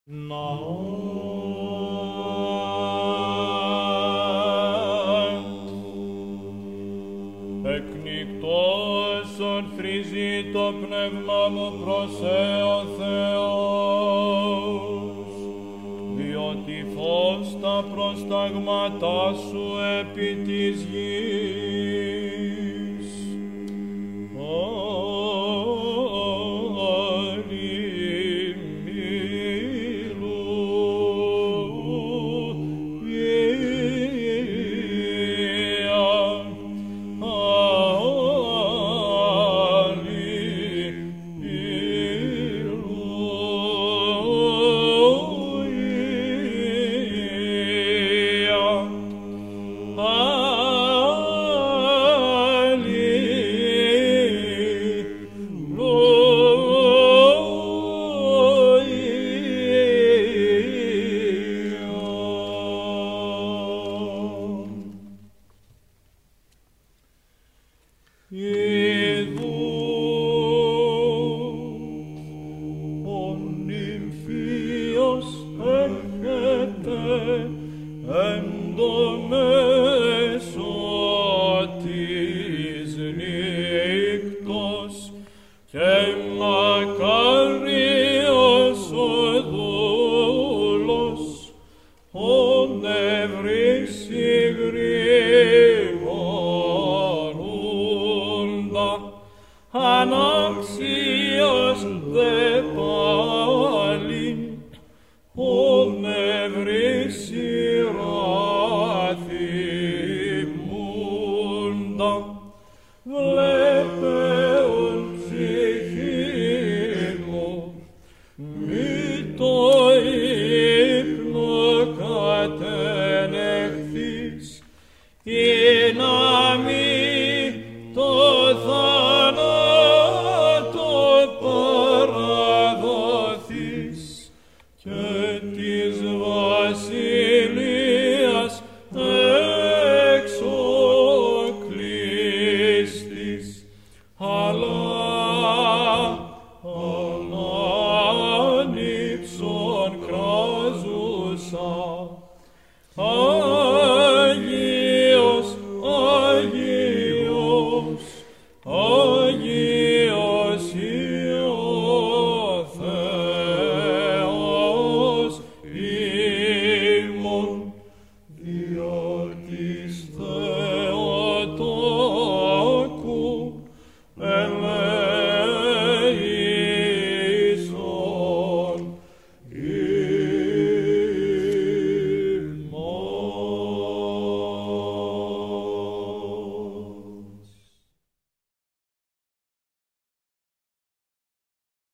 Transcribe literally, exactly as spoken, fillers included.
Εκνικτός ορθρίζει το πνεύμα μου προς ο Θεός, διότι φως τα προστάγματά σου επί της γης. Αναξίως δε πάλιν, ον ευρύσιρα θυμούντα, βλέπεον ψυχήν μου, μη το ύπνο κατενεχθείς, ή να μη το θάνατο παραδοθείς, και της